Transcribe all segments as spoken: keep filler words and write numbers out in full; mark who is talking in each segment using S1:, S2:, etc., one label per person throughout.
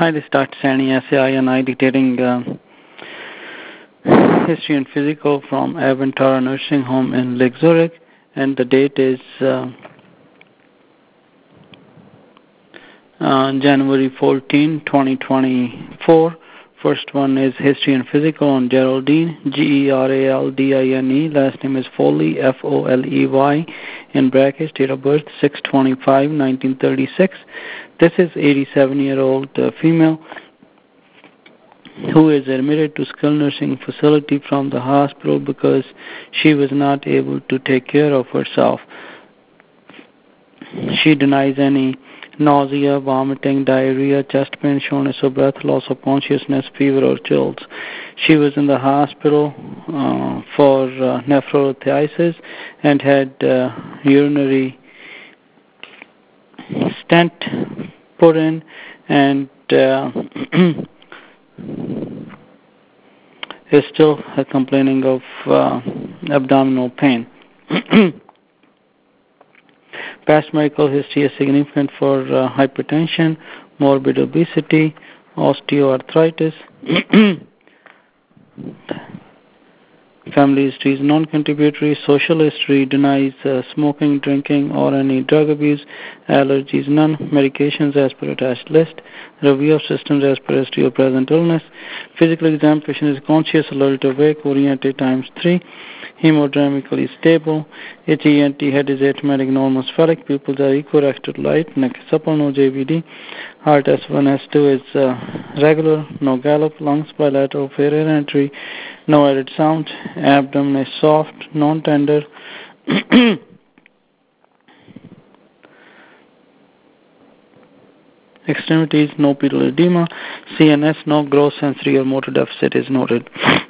S1: Hi, this is Doctor Sani, S A I N I, dictating uh, history and physical from Aventara Nursing Home in Lake Zurich, and the date is uh, uh, January fourteenth, twenty twenty-four. First one is history and physical on Geraldine, G E R A L D I N E. Last name is Foley, F O L E Y, in brackets, date of birth six twenty-five nineteen thirty-six. This is eighty-seven-year-old uh, female who is admitted to skilled nursing facility from the hospital because she was not able to take care of herself. She denies any nausea, vomiting, diarrhea, chest pain, shortness of breath, loss of consciousness, fever, or chills. She was in the hospital uh, for uh, nephrolithiasis and had uh, urinary stent put in, and uh, is still uh, complaining of uh, abdominal pain. Past medical history is significant for uh, hypertension, morbid obesity, osteoarthritis. Family history is non-contributory. Social history denies uh, smoking, drinking, or any drug abuse. Allergies, none. Medications as per attached list. Review of systems as per history of present illness. Physical exam, patient is conscious, alert, awake, oriented times three. Hemodynamically stable. H E N T, head is atraumatic, normal spheric. Pupils are equirected light. Neck is supple, no J V D. Heart S one, S two is uh, regular, no gallop. Lungs bilateral, fair air entry, no added sound. Abdomen is soft, non-tender. Extremities, no pedal edema. C N S, no gross sensory or motor deficit is noted.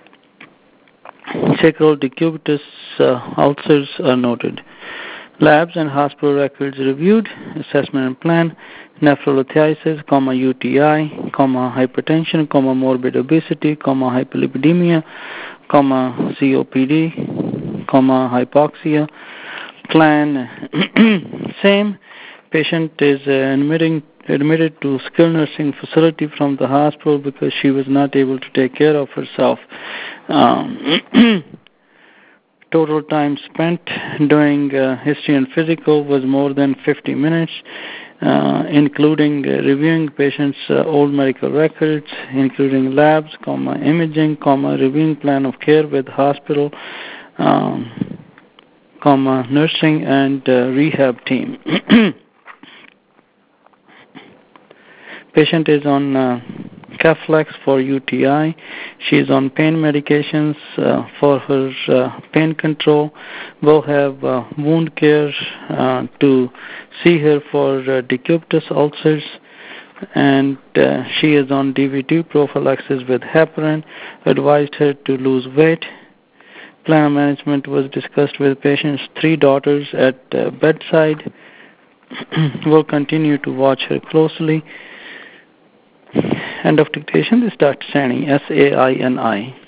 S1: Sacral decubitus uh, ulcers are noted. Labs and hospital records reviewed. Assessment and plan. Nephrolithiasis, comma, U T I, comma, hypertension, comma, morbid obesity, comma, hyperlipidemia, comma, C O P D, comma, hypoxia. Plan, same. Patient is uh, admitting, admitted to skilled nursing facility from the hospital because she was not able to take care of herself. Um, total time spent doing uh, history and physical was more than fifty minutes, uh, including uh, reviewing patients' uh, old medical records, including labs, comma, imaging, comma, reviewing plan of care with hospital, um, comma, nursing and uh, rehab team. Patient is on uh, Caflex for U T I. She is on pain medications uh, for her uh, pain control. We'll have uh, wound care uh, to see her for uh, decubitus ulcers, and uh, she is on D V T prophylaxis with heparin. Advised her to lose weight. Plan of management was discussed with patient's three daughters at uh, bedside. We'll continue to watch her closely. End of dictation. This is Doctor Sani, S A I N I.